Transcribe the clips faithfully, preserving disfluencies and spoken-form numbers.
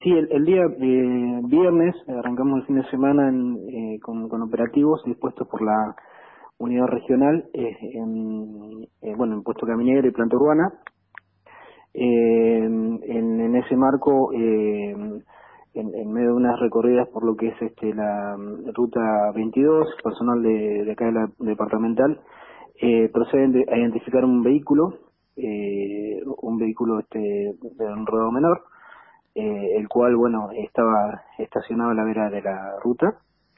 Sí, el, el día eh, viernes arrancamos el fin de semana en, eh, con, con operativos dispuestos por la unidad regional, eh, en, eh, bueno, en puesto caminero y planta urbana. Eh, en, en ese marco, eh, en, en medio de unas recorridas por lo que es este la mm, ruta veintidós, personal de, de acá de la departamental, eh, proceden de, a identificar un vehículo, eh, un vehículo este de un rodado menor, eh, el cual, bueno, estaba estacionado a la vera de la ruta.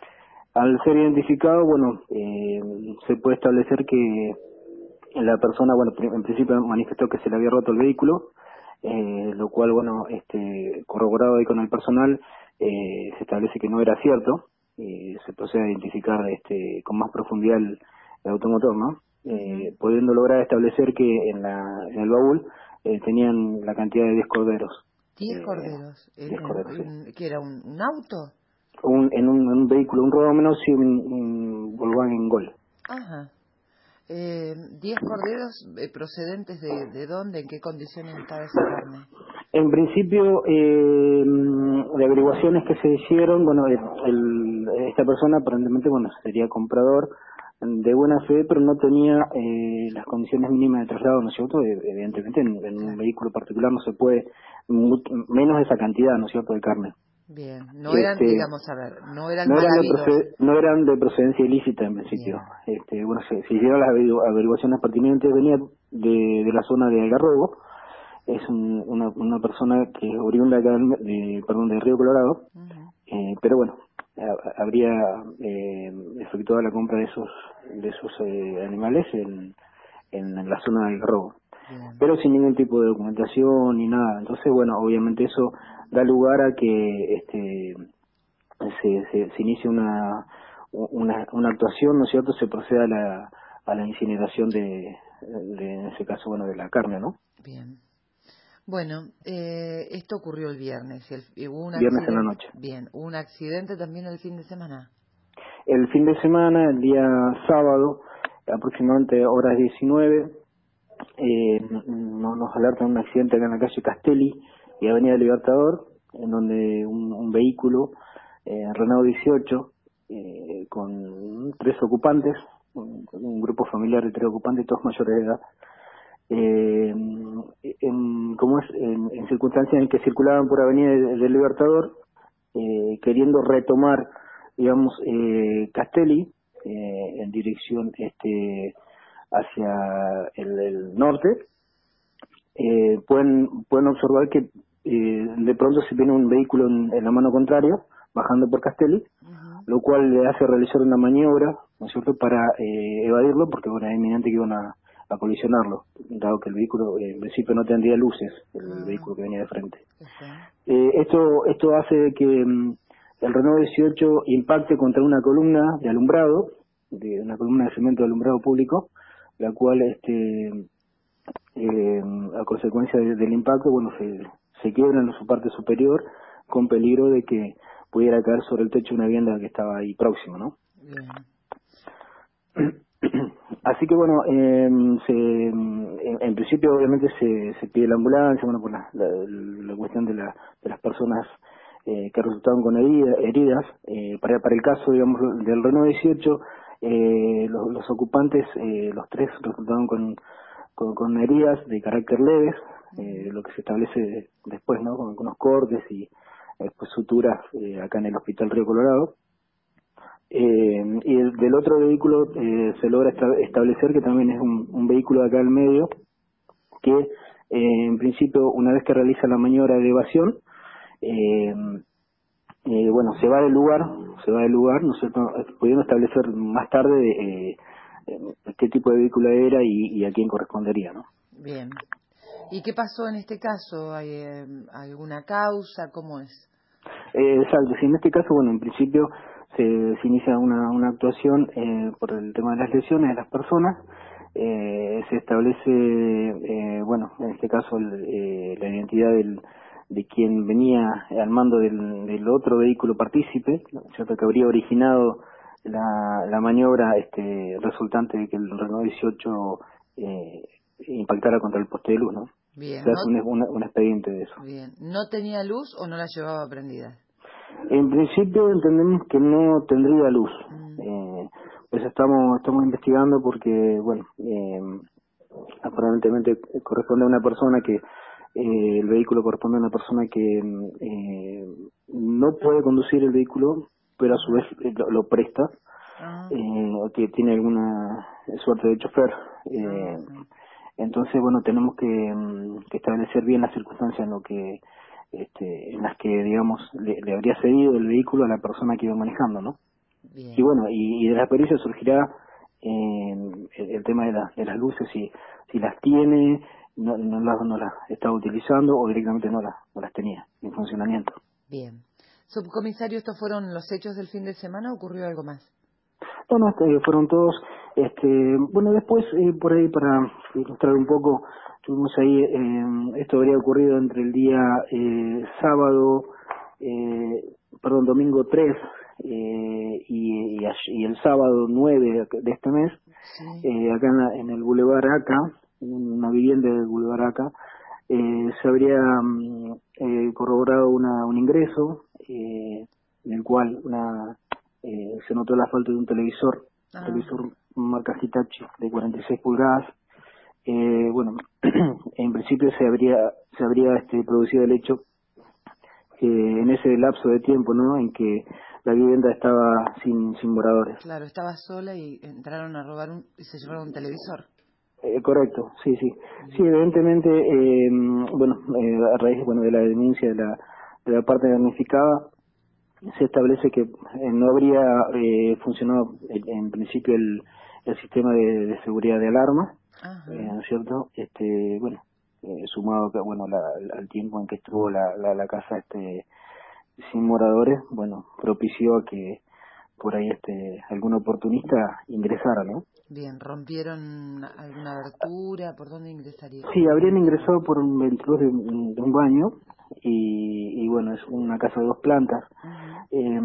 Al ser identificado, bueno, eh, se puede establecer que la persona, bueno, pri- en principio manifestó que se le había roto el vehículo, eh, lo cual, bueno, este, corroborado ahí con el personal, eh, se establece que no era cierto, eh, se procede a identificar este, con más profundidad el, el automotor, ¿no? Ujú. Eh, pudiendo lograr establecer que en, la, en el baúl eh, tenían la cantidad de diez corderos. Diez Eh, corderos. diez ¿En, en, corderos, sí. en- ¿Qué era? ¿Un, un auto? Un, en, un, en un vehículo, un rodado menos y un, un Volkswagen Gol. Ajá. Eh, ¿Diez corderos eh, procedentes de, de dónde? ¿En qué condiciones estaba esa carne? En principio, eh, de averiguaciones que se hicieron, bueno, el, el- esta persona aparentemente, bueno, sería comprador de buena fe, pero no tenía eh, las condiciones mínimas de traslado, ¿no es cierto? E- Evidentemente, en, en un Claro. vehículo particular no se puede, mu- menos esa cantidad, ¿no es cierto?, de carne. Bien. No eran, Este, digamos, a ver, no eran no mal eran de habidos. proced- no eran de procedencia ilícita en principio. Bien. Este, bueno, se, se hicieron las averigu- averiguaciones pertinentes, venía de, de la zona de Algarrobo, es un- una, una persona que es oriunda acá del- de, perdón, de Río Colorado, Ujú. eh, pero bueno, ha- habría eh, efectuado la compra de esos de esos eh, animales en, en la zona del Algarrobo, Bien. pero sin ningún tipo de documentación ni nada. Entonces, bueno, obviamente eso da lugar a que este se, se, se inicie una, una una actuación, ¿no es cierto? Se procede a la a la incineración de, de en ese caso, bueno, de la carne, ¿no? Bien. Bueno, eh, esto ocurrió el viernes. y el- y hubo un Viernes en la accidente. noche. Bien. ¿Hubo un accidente también el fin de semana? El fin de semana, el día sábado, aproximadamente horas diecinueve, eh, no- nos alertan un accidente acá en la calle Castelli y Avenida Libertador, en donde un, un vehículo, eh, Renault dieciocho, eh, con tres ocupantes, un, un grupo familiar de tres ocupantes, todos mayores de edad, eh, en, como es, en, en circunstancias en que circulaban por Avenida del del Libertador, eh, queriendo retomar, digamos, eh, Castelli, eh, en dirección este hacia el, el norte, eh, pueden pueden observar que eh, de pronto se viene un vehículo en, en la mano contraria, bajando por Castelli, Ujú. lo cual le hace realizar una maniobra, ¿no es cierto?, para eh, evadirlo, porque bueno, era inminente que iban a, a colisionarlo, dado que el vehículo eh, en principio no tendría luces, el Ah, vehículo que venía de frente. está. Eh, esto esto hace que mm, el Renault dieciocho impacte contra una columna de alumbrado, de una columna de cemento de alumbrado público, la cual, este eh, a consecuencia de- del impacto, bueno, se, se quiebra en su parte superior, con peligro de que pudiera caer sobre el techo de una vivienda que estaba ahí próxima, ¿no? Bien. Así que bueno, eh, se, en, en principio obviamente se, se pide la ambulancia, bueno, por la, la, la cuestión de, la, de las personas eh, que resultaron con herida- heridas, eh, para, para el caso, digamos, del Renault dieciocho, eh, los, los ocupantes, eh, los tres resultaron con, con, con heridas de carácter leves, eh, Ujú. lo que se establece después, ¿no? Con algunos cortes y eh, pues, suturas eh, acá en el Hospital Río Colorado. Eh, y el, del otro vehículo eh, se logra esta- establecer que también es un, un vehículo de acá al medio que eh, en principio una vez que realiza la maniobra de evasión, eh, eh, bueno, se va del lugar, se va del lugar, ¿no es cierto?, pudiendo establecer más tarde eh, eh, qué tipo de vehículo era y, y a quién correspondería, ¿no? Bien. ¿Y qué pasó en este caso? ¿Hay eh, alguna causa? ¿Cómo es? Eh, exacto, sí, en este caso, bueno, en principio se, se inicia una, una actuación eh, por el tema de las lesiones de las personas, eh, se establece, eh, bueno, en este caso el, eh, la identidad del, de quien venía al mando del, del otro vehículo partícipe, ¿no? ¿Cierto?, que habría originado la, la maniobra este, resultante de que el Renault dieciocho eh, impactara contra el poste de luz, ¿no? Bien. Se hace No, un, un, un expediente de eso. bien. ¿No tenía luz o no la llevaba prendida? En principio entendemos que no tendría luz. Mm. Eh, pues estamos estamos investigando porque, bueno, eh, aparentemente corresponde a una persona que, eh, el vehículo corresponde a una persona que eh, no puede conducir el vehículo, pero a su vez eh, lo, lo presta, Ah, eh, o que tiene alguna suerte de chofer. Eh, ajá. entonces, bueno, tenemos que, mm, que establecer bien las circunstancias en lo que este, en las que, digamos, le, le habría cedido el vehículo a la persona que iba manejando, ¿no? Y Bien. bueno, y, y de la pericia surgirá eh, el, el tema de, la- de las luces, si, si las tiene, no, no, las, no las estaba utilizando o directamente no las, no las tenía en funcionamiento. Bien. Subcomisario, ¿estos fueron los hechos del fin de semana o ocurrió algo más? No, no, este, fueron todos, este, bueno, después eh, por ahí para ilustrar un poco, tuvimos ahí, eh, esto habría ocurrido entre el día eh, sábado, eh, perdón, domingo tres eh, y, y, ayer- y el sábado nueve de este mes, Sí. eh, acá en, la- en el Boulevard Aca, en una vivienda del Boulevard Aca, eh, se habría mm, eh, corroborado una, un ingreso eh, en el cual una eh, se notó la falta de un televisor, un Ajá. televisor marca Hitachi de cuarenta y seis pulgadas. Eh, bueno, en principio se habría se habría este, producido el hecho que en ese lapso de tiempo, ¿no?, en que la vivienda estaba sin sin moradores. Claro, estaba sola y entraron a robar un, y se llevaron un televisor. Eh, correcto, sí, sí. Sí, Bien. evidentemente, eh, bueno, eh, a raíz bueno, de la denuncia de la, de la parte damnificada, se establece que eh, no habría eh, funcionado en, en principio el, el sistema de, de seguridad de alarma, eh, Ajá. ¿no es cierto? Este, bueno, eh, sumado que, bueno, la- al tiempo en que estuvo la, la, la casa este sin moradores, bueno, propició a que por ahí este algún oportunista ingresara, ¿no? Bien, ¿rompieron alguna abertura? ¿Por dónde ingresaría? Sí, habrían ingresado por un veintitrés de, de un baño y, y bueno, es una casa de dos plantas. Ujú. Eh,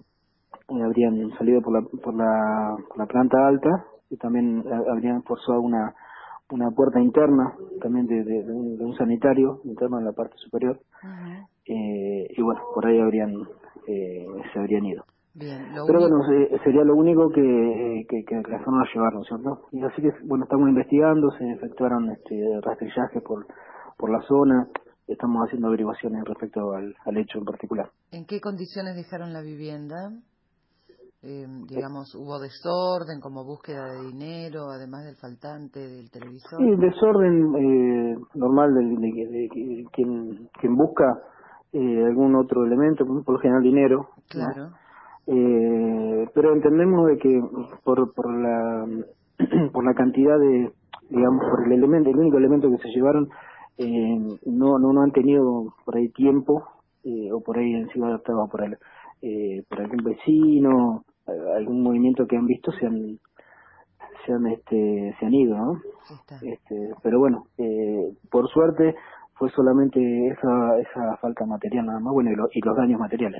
y habrían salido por la, por la, por la planta alta y también eh, habrían forzado una, una puerta interna también de, de, de un, de un sanitario interno en la parte superior Ujú. eh, y bueno, por ahí habrían eh, se habrían ido. Bien, lo Pero único... bueno, se- sería lo único que, que, que la zona a llevar, ¿no es cierto? Y así que, bueno, estamos investigando, se efectuaron este, rastrillajes por, por la zona, estamos haciendo averiguaciones respecto al, al hecho en particular. ¿En qué condiciones dejaron la vivienda? Eh, Eh, digamos, ¿hubo desorden como búsqueda de dinero, además del faltante del Sí, televisor? desorden eh, normal de, de- de- de quien, quien busca eh, algún otro elemento, por lo general dinero, ¿no? Claro. Eh, pero entendemos de que por, por la por la cantidad de, digamos, por el elemento, el único elemento que se llevaron, eh, no, no no han tenido por ahí tiempo eh, o por ahí han sido adaptados por el, eh, por algún vecino, eh, algún movimiento que han visto, se han se han este se han ido, ¿no? Está. Este, pero bueno, eh, por suerte fue solamente esa esa falta material nada más, bueno, y, lo- y los daños materiales.